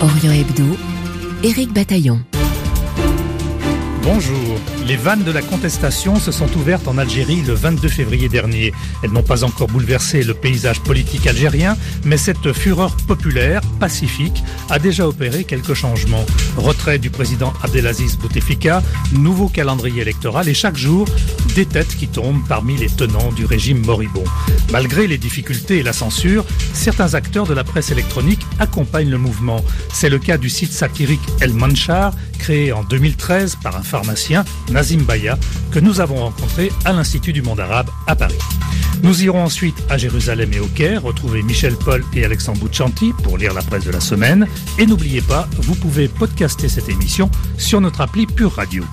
Orient Hebdo, Éric Bataillon. Bonjour. Les vannes de la contestation se sont ouvertes en Algérie le 22 février dernier. Elles n'ont pas encore bouleversé le paysage politique algérien, mais cette fureur populaire, pacifique, a déjà opéré quelques changements. Retrait du président Abdelaziz Bouteflika, nouveau calendrier électoral et chaque jour, des têtes qui tombent parmi les tenants du régime moribond. Malgré les difficultés et la censure, certains acteurs de la presse électronique accompagnent le mouvement. C'est le cas du site satirique El Manchar, créé en 2013 par un pharmacien, Nazim Baya, que nous avons rencontré à l'Institut du monde arabe à Paris. Nous irons ensuite à Jérusalem et au Caire, retrouver Michel Paul et Alexandre Bouchanti pour lire la presse de la semaine. Et n'oubliez pas, vous pouvez podcaster cette émission sur notre appli Pure Radio.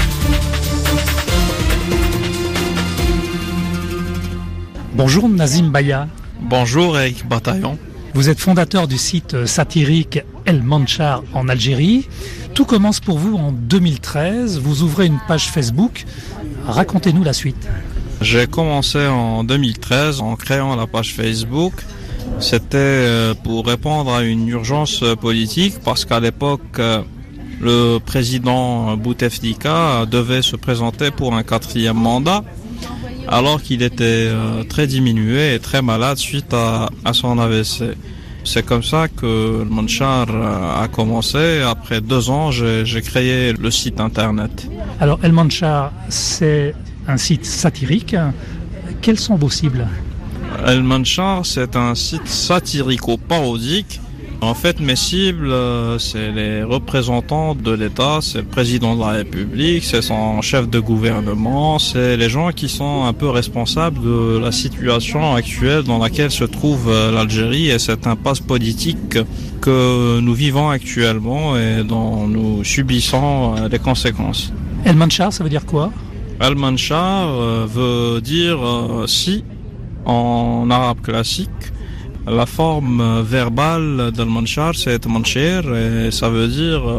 Bonjour Nazim Baya. Bonjour Éric Bataillon. Vous êtes fondateur du site satirique El Manchar en Algérie. Tout commence pour vous en 2013. Vous ouvrez une page Facebook. Racontez-nous la suite. J'ai commencé en 2013 en créant la page Facebook. C'était pour répondre à une urgence politique parce qu'à l'époque, le président Bouteflika devait se présenter pour un 4e mandat alors qu'il était très diminué et très malade suite à son AVC. C'est comme ça que le Manchar a commencé. Après 2 ans, j'ai créé le site internet. Alors, El Manchar, c'est un site satirique. Quelles sont vos cibles ? El Manchar, c'est un site satirico-parodique. En fait, mes cibles, c'est les représentants de l'État, c'est le président de la République, c'est son chef de gouvernement, c'est les gens qui sont un peu responsables de la situation actuelle dans laquelle se trouve l'Algérie et cette impasse politique que nous vivons actuellement et dont nous subissons les conséquences. El Manchar, ça veut dire quoi ? El Manchar veut dire si en arabe classique. La forme verbale d'El Manchar, c'est Mancher et ça veut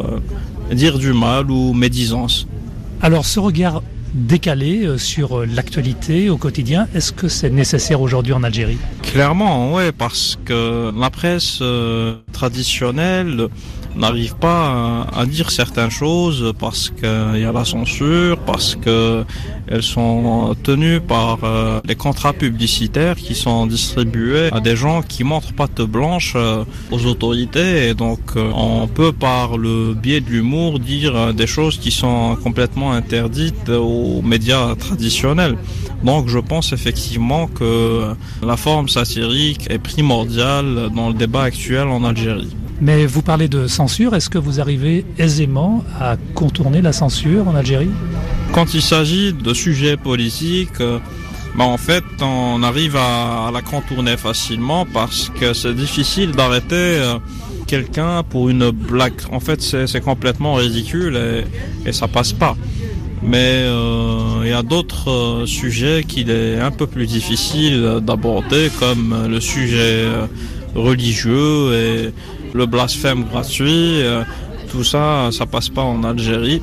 dire du mal ou médisance. Alors ce regard décalé sur l'actualité au quotidien, est-ce que c'est nécessaire aujourd'hui en Algérie ? Clairement, oui, parce que la presse traditionnelle n'arrive pas à dire certaines choses parce qu'il y a la censure, parce que elles sont tenues par les contrats publicitaires qui sont distribués à des gens qui montrent patte blanche aux autorités et donc on peut par le biais de l'humour dire des choses qui sont complètement interdites aux médias traditionnels. Donc je pense effectivement que la forme satirique est primordiale dans le débat actuel en Algérie. Mais vous parlez de censure, est-ce que vous arrivez aisément à contourner la censure en Algérie ? Quand il s'agit de sujets politiques, en fait, on arrive à la contourner facilement parce que c'est difficile d'arrêter quelqu'un pour une blague. En fait, c'est complètement ridicule et ça passe pas. Mais il y a d'autres sujets qu'il est un peu plus difficile d'aborder, comme le sujet religieux et le blasphème gratuit. Tout ça, ça passe pas en Algérie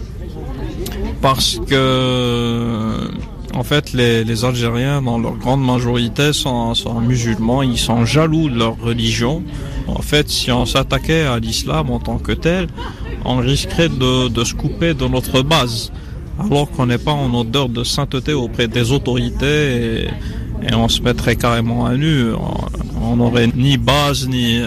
parce que en fait les Algériens dans leur grande majorité sont musulmans, ils sont jaloux de leur religion. En fait, si on s'attaquait à l'islam en tant que tel, on risquerait de se couper de notre base, alors qu'on n'est pas en odeur de sainteté auprès des autorités et on se mettrait carrément à nu. On n'aurait ni base ni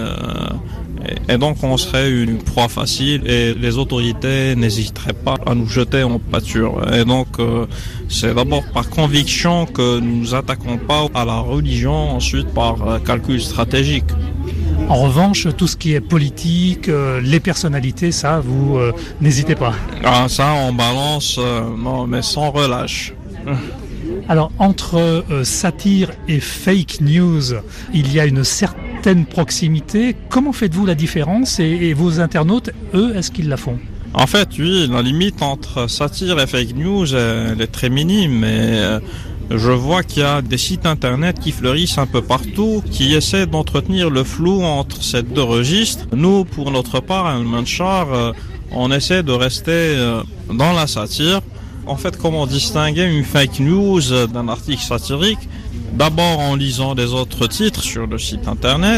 et donc on serait une proie facile et les autorités n'hésiteraient pas à nous jeter en pâture. Et donc c'est d'abord par conviction que nous nous attaquons pas à la religion, ensuite par calcul stratégique. En revanche, tout ce qui est politique, les personnalités, ça, vous n'hésitez pas. Ah, ça, on balance, non, mais sans relâche. Alors, entre satire et fake news, il y a une certaine proximité. Comment faites-vous la différence et vos internautes, eux, est-ce qu'ils la font ? En fait, oui, la limite entre satire et fake news, elle est très minime, mais je vois qu'il y a des sites internet qui fleurissent un peu partout, qui essaient d'entretenir le flou entre ces deux registres. Nous, pour notre part, à El Manchar, on essaie de rester dans la satire. En fait, comment distinguer une fake news d'un article satirique ? D'abord en lisant les autres titres sur le site internet,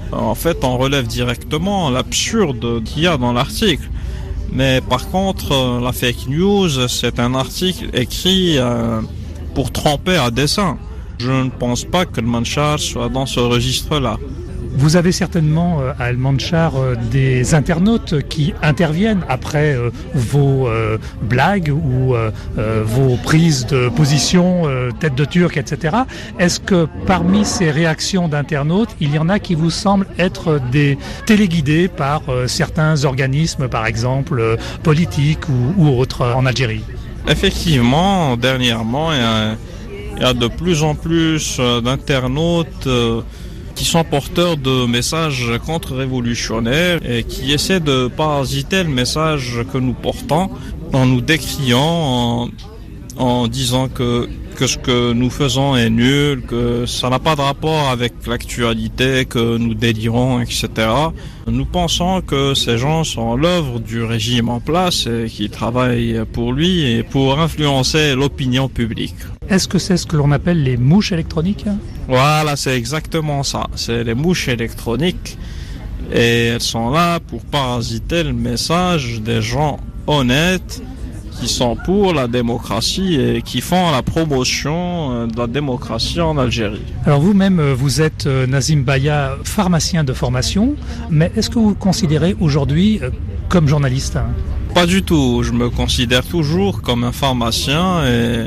En fait, on relève directement l'absurde qu'il y a dans l'article. Mais par contre, la fake news, c'est un article écrit pour tromper à dessein. Je ne pense pas que le Manchar soit dans ce registre-là. Vous avez certainement à El Manchar des internautes qui interviennent après vos blagues ou vos prises de position, tête de turc, etc. Est-ce que parmi ces réactions d'internautes, il y en a qui vous semblent être des téléguidés par certains organismes, par exemple politiques ou autres en Algérie? Effectivement, dernièrement, il y a de plus en plus d'internautes qui sont porteurs de messages contre-révolutionnaires et qui essaient de parasiter le message que nous portons en nous décriant, en disant que ce que nous faisons est nul, que ça n'a pas de rapport avec l'actualité, que nous délirons, etc. Nous pensons que ces gens sont l'œuvre du régime en place et qui travaillent pour lui et pour influencer l'opinion publique. Est-ce que c'est ce que l'on appelle les mouches électroniques ? Voilà, c'est exactement ça. C'est les mouches électroniques et elles sont là pour parasiter le message des gens honnêtes qui sont pour la démocratie et qui font la promotion de la démocratie en Algérie. Alors vous-même, vous êtes Nazim Baya, pharmacien de formation, mais est-ce que vous vous considérez aujourd'hui comme journaliste ? Pas du tout, je me considère toujours comme un pharmacien et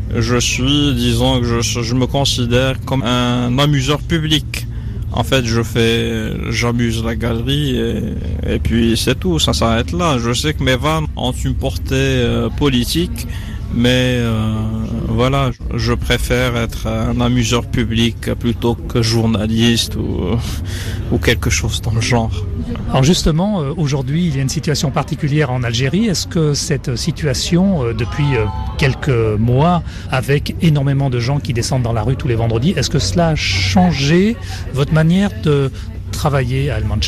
disons que je me considère comme un amuseur public. En fait, j'amuse la galerie et puis c'est tout, ça s'arrête là. Je sais que mes vannes ont une portée politique, mais voilà, je préfère être un amuseur public plutôt que journaliste ou quelque chose dans le genre. Alors justement, aujourd'hui, il y a une situation particulière en Algérie. Est-ce que cette situation, depuis quelques mois, avec énormément de gens qui descendent dans la rue tous les vendredis, est-ce que cela a changé votre manière de travailler à El Manchar ?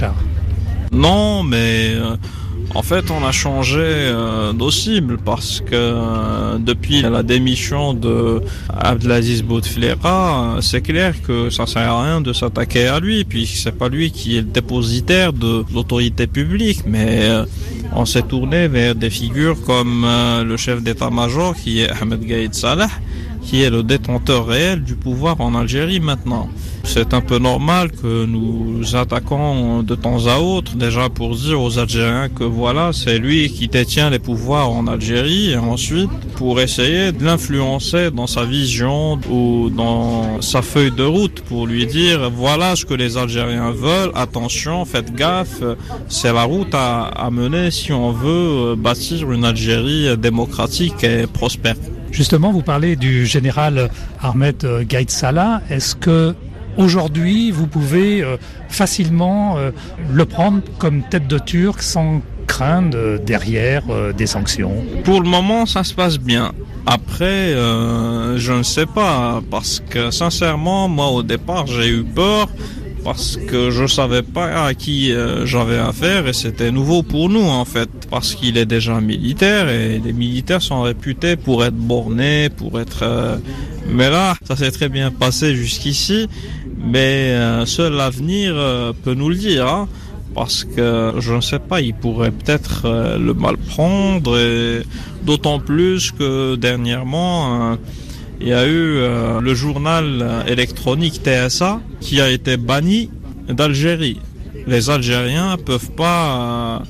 Non, mais en fait, on a changé nos cibles parce que depuis la démission de Abdelaziz Bouteflika, c'est clair que ça sert à rien de s'attaquer à lui, puis c'est pas lui qui est le dépositaire de l'autorité publique, mais on s'est tourné vers des figures comme le chef d'état-major qui est Ahmed Gaïd Salah, qui est le détenteur réel du pouvoir en Algérie maintenant. C'est un peu normal que nous attaquons de temps à autre, déjà pour dire aux Algériens que voilà, c'est lui qui détient les pouvoirs en Algérie, et ensuite pour essayer de l'influencer dans sa vision ou dans sa feuille de route, pour lui dire voilà ce que les Algériens veulent, attention, faites gaffe, c'est la route à mener si on veut bâtir une Algérie démocratique et prospère. Justement, vous parlez du général Ahmed Gaïd Salah. Est-ce que aujourd'hui, vous pouvez facilement le prendre comme tête de turc sans craindre derrière des sanctions ? Pour le moment, ça se passe bien. Après, je ne sais pas, parce que sincèrement, moi au départ, j'ai eu peur parce que je savais pas à qui j'avais affaire et c'était nouveau pour nous en fait, parce qu'il est déjà militaire et les militaires sont réputés pour être bornés, pour être... Mais là, ça s'est très bien passé jusqu'ici, mais seul l'avenir peut nous le dire, hein, parce que je ne sais pas, il pourrait peut-être le mal prendre, et d'autant plus que dernièrement... il y a eu le journal électronique TSA qui a été banni d'Algérie. Les Algériens peuvent pas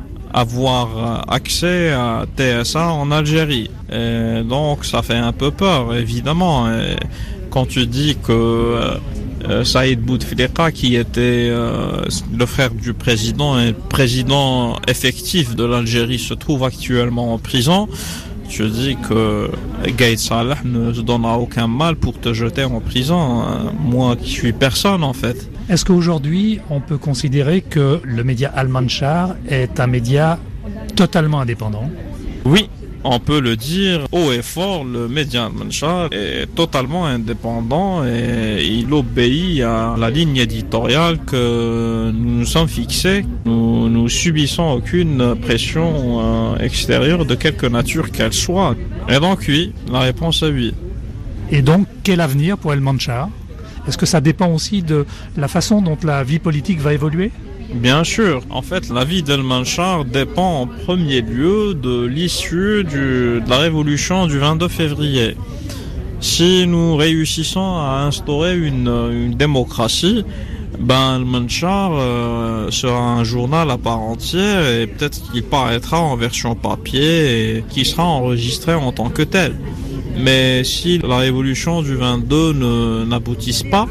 avoir accès à TSA en Algérie. Et donc ça fait un peu peur, évidemment. Et quand tu dis que Saïd Bouteflika, qui était le frère du président et président effectif de l'Algérie, se trouve actuellement en prison, je dis que Gaïd Salah ne se donnera aucun mal pour te jeter en prison. Moi qui suis personne en fait. Est-ce qu'aujourd'hui on peut considérer que le média Al Manchar est un média totalement indépendant ? Oui, on peut le dire haut et fort, le média Al Manchar est totalement indépendant et il obéit à la ligne éditoriale que nous nous sommes fixés. Nous ne subissons aucune pression extérieure de quelque nature qu'elle soit. Et donc oui, la réponse est oui. Et donc quel avenir pour El Manchar ? Est-ce que ça dépend aussi de la façon dont la vie politique va évoluer ? Bien sûr. En fait, la vie d'El-Manchar dépend en premier lieu de l'issue de la révolution du 22 février. Si nous réussissons à instaurer une démocratie, El-Manchar sera un journal à part entière et peut-être qu'il paraîtra en version papier et qui sera enregistré en tant que tel. Mais si la révolution du 22 n'aboutisse pas,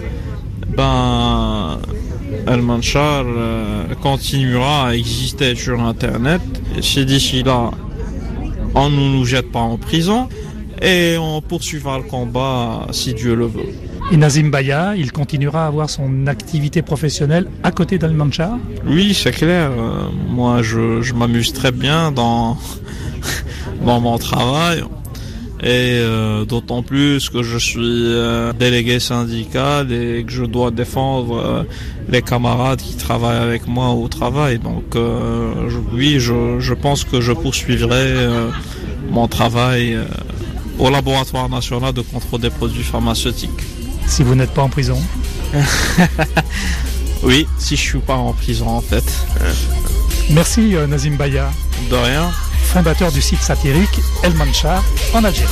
El-Manchar continuera à exister sur Internet. Et si d'ici là, on ne nous jette pas en prison et on poursuivra le combat si Dieu le veut. Et Nazim Baya, il continuera à avoir son activité professionnelle à côté d'El-Manchar ? Oui, c'est clair. Moi, je m'amuse très bien dans mon travail. Et d'autant plus que je suis délégué syndical et que je dois défendre les camarades qui travaillent avec moi au travail. Donc je pense que je poursuivrai mon travail au laboratoire national de contrôle des produits pharmaceutiques. Si vous n'êtes pas en prison ? Oui, si je suis pas en prison en fait. Merci Nazim Baya. De rien. Fondateur du site satirique El-Manchar en Algérie.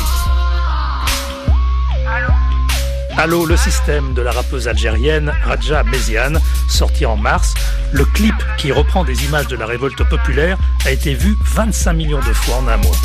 Allô, le système de la rappeuse algérienne Radja Méziane, sorti en mars. Le clip qui reprend des images de la révolte populaire a été vu 25 millions de fois en un mois.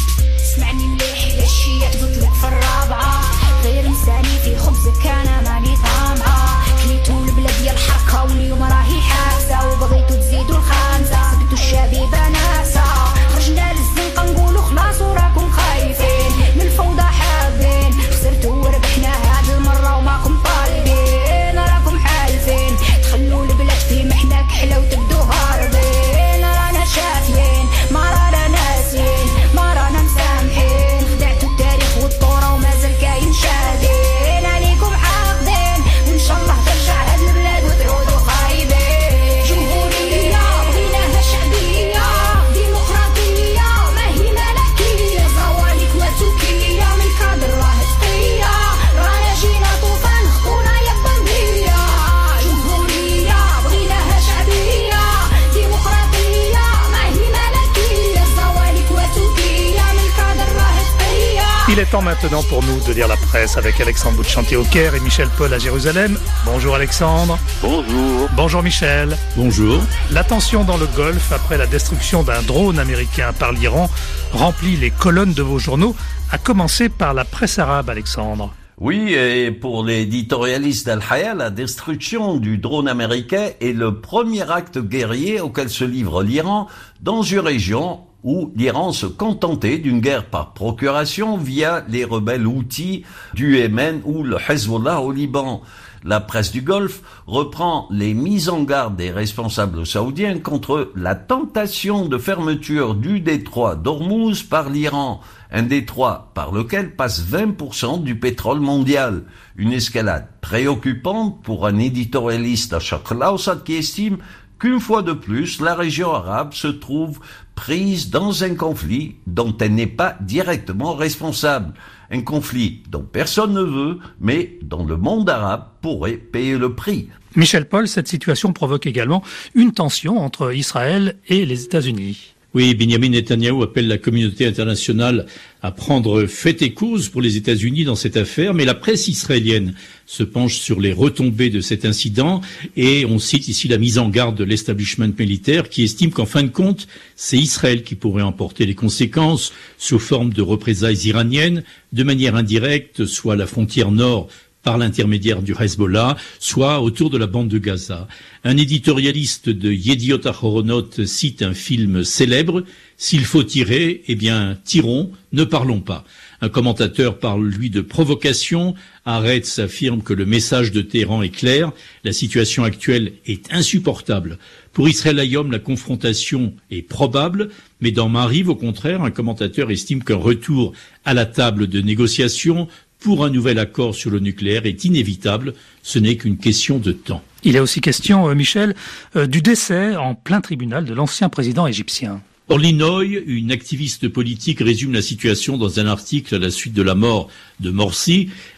Il est temps maintenant pour nous de lire la presse avec Alexandre Boutchantier au Caire et Michel Paul à Jérusalem. Bonjour Alexandre. Bonjour. Bonjour Michel. Bonjour. La tension dans le Golfe après la destruction d'un drone américain par l'Iran remplit les colonnes de vos journaux, à commencer par la presse arabe, Alexandre. Oui, et pour l'éditorialiste d'Al-Hayya, la destruction du drone américain est le premier acte guerrier auquel se livre l'Iran dans une région où l'Iran se contentait d'une guerre par procuration via les rebelles houthis du Yémen ou le Hezbollah au Liban. La presse du Golfe reprend les mises en garde des responsables saoudiens contre la tentation de fermeture du détroit d'Ormuz par l'Iran, un détroit par lequel passe 20% du pétrole mondial. Une escalade préoccupante pour un éditorialiste à Sharq al-Awsat qui estime qu'une fois de plus, la région arabe se trouve prise dans un conflit dont elle n'est pas directement responsable. Un conflit dont personne ne veut, mais dont le monde arabe pourrait payer le prix. Michel Paul, cette situation provoque également une tension entre Israël et les États-Unis. Oui, Benjamin Netanyahou appelle la communauté internationale à prendre fait et cause pour les États-Unis dans cette affaire, mais la presse israélienne se penche sur les retombées de cet incident et on cite ici la mise en garde de l'establishment militaire qui estime qu'en fin de compte, c'est Israël qui pourrait en porter les conséquences sous forme de représailles iraniennes, de manière indirecte, soit à la frontière nord par l'intermédiaire du Hezbollah, soit autour de la bande de Gaza. Un éditorialiste de Yediot Ahronoth cite un film célèbre, « S'il faut tirer, eh bien, tirons, ne parlons pas ». Un commentateur parle, lui, de provocation. Haaretz affirme que le message de Téhéran est clair. La situation actuelle est insupportable. Pour Israël Hayom, la confrontation est probable, mais dans Maariv, au contraire, un commentateur estime qu'un retour à la table de négociation pour un nouvel accord sur le nucléaire est inévitable. Ce n'est qu'une question de temps. Il est aussi question, Michel, du décès en plein tribunal de l'ancien président égyptien. Orly Noy, une activiste politique, résume la situation dans un article à la suite de la mort de Morsi.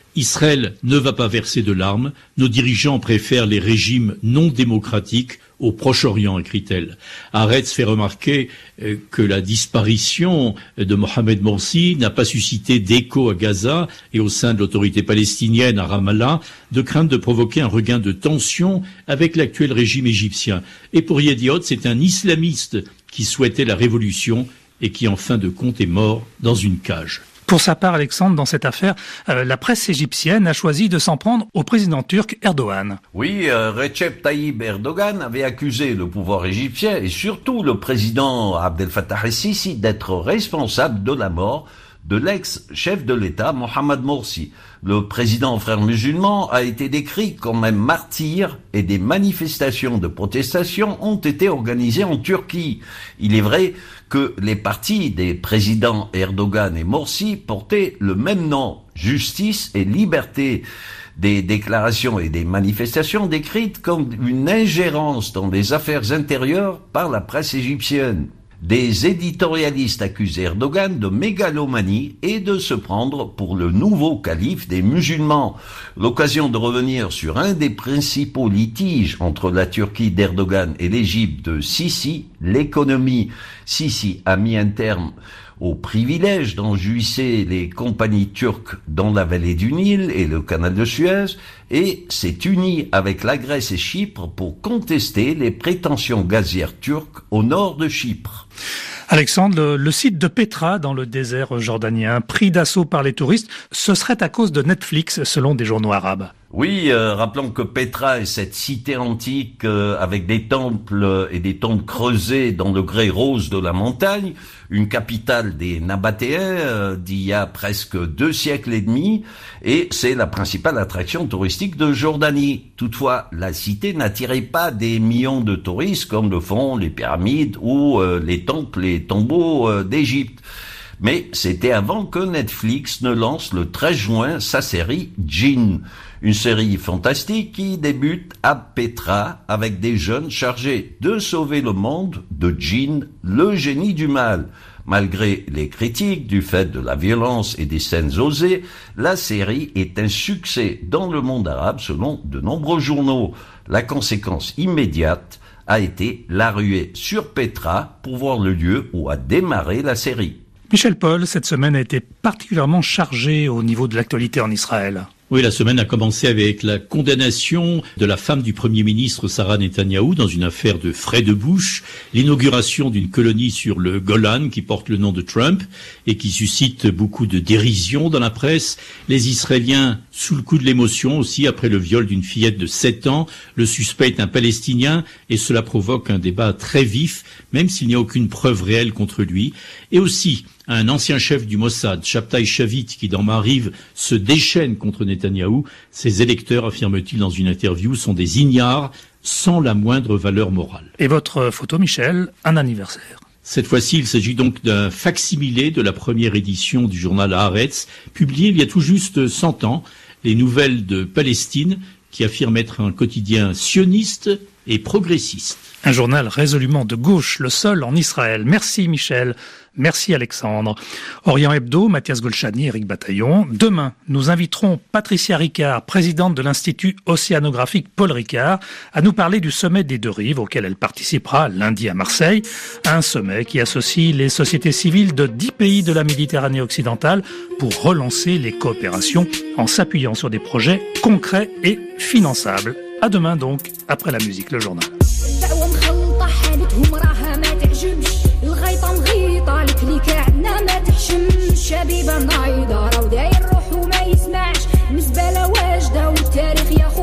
Israël ne va pas verser de larmes, nos dirigeants préfèrent les régimes non démocratiques au Proche-Orient, écrit-elle. Haaretz fait remarquer que la disparition de Mohamed Morsi n'a pas suscité d'écho à Gaza et au sein de l'autorité palestinienne à Ramallah, de crainte de provoquer un regain de tension avec l'actuel régime égyptien. Et pour Yediot, c'est un islamiste qui souhaitait la révolution et qui en fin de compte est mort dans une cage. Pour sa part, Alexandre, dans cette affaire, la presse égyptienne a choisi de s'en prendre au président turc Erdogan. Oui, Recep Tayyip Erdogan avait accusé le pouvoir égyptien et surtout le président Abdel Fattah el-Sisi d'être responsable de la mort de l'ex-chef de l'État Mohamed Morsi. Le président frère musulman a été décrit comme un martyr et des manifestations de protestation ont été organisées en Turquie. Il est vrai que les partis des présidents Erdogan et Morsi portaient le même nom, justice et liberté. Des déclarations et des manifestations décrites comme une ingérence dans les affaires intérieures par la presse égyptienne. Des éditorialistes accusent Erdogan de mégalomanie et de se prendre pour le nouveau calife des musulmans. L'occasion de revenir sur un des principaux litiges entre la Turquie d'Erdogan et l'Égypte de Sisi, l'économie. Sisi a mis un terme au privilège dont jouissaient les compagnies turques dans la vallée du Nil et le canal de Suez et s'est uni avec la Grèce et Chypre pour contester les prétentions gazières turques au nord de Chypre. Alexandre, le site de Petra dans le désert jordanien, pris d'assaut par les touristes, ce serait à cause de Netflix selon des journaux arabes. Oui, rappelons que Petra est cette cité antique avec des temples et des tombes creusées dans le grès rose de la montagne, une capitale des Nabatéens d'il y a presque 2 siècles et demi, et c'est la principale attraction touristique de Jordanie. Toutefois, la cité n'attirait pas des millions de touristes comme le font les pyramides ou les temples et tombeaux d'Égypte. Mais c'était avant que Netflix ne lance le 13 juin sa série Djinn, une série fantastique qui débute à Petra avec des jeunes chargés de sauver le monde de Djinn, le génie du mal. Malgré les critiques du fait de la violence et des scènes osées, la série est un succès dans le monde arabe selon de nombreux journaux. La conséquence immédiate a été la ruée sur Petra pour voir le lieu où a démarré la série. Michel Paul, cette semaine a été particulièrement chargée au niveau de l'actualité en Israël. Oui, la semaine a commencé avec la condamnation de la femme du Premier ministre Sarah Netanyahou dans une affaire de frais de bouche, l'inauguration d'une colonie sur le Golan qui porte le nom de Trump et qui suscite beaucoup de dérision dans la presse. Les Israéliens sous le coup de l'émotion aussi après le viol d'une fillette de 7 ans. Le suspect est un Palestinien et cela provoque un débat très vif, même s'il n'y a aucune preuve réelle contre lui. Et aussi un ancien chef du Mossad, Shabtai Shavit, qui dans Maariv se déchaîne contre Netanyahou. Ses électeurs, affirme-t-il dans une interview, sont des ignares sans la moindre valeur morale. Et votre photo, Michel, un anniversaire. Cette fois-ci, il s'agit donc d'un facsimilé de la première édition du journal Haaretz, publié il y a tout juste 100 ans, les nouvelles de Palestine, qui affirme être un quotidien sioniste et progressiste. Un journal résolument de gauche, le seul en Israël. Merci Michel, merci Alexandre. Orient Hebdo, Mathias Golchani, Éric Bataillon. Demain, nous inviterons Patricia Ricard, présidente de l'Institut océanographique Paul Ricard, à nous parler du sommet des deux rives auquel elle participera lundi à Marseille. Un sommet qui associe les sociétés civiles de 10 pays de la Méditerranée occidentale pour relancer les coopérations en s'appuyant sur des projets concrets et finançables. À demain donc, après la musique, le journal. دعوة مخلطة حالتهم راها ما تعجبش الغيطة مغيطة الكليكة عندنا ما تحشمش شبيبة نايضة راهو داير روحو ما يسمعش المزبلة واجدة والتاريخ ياخد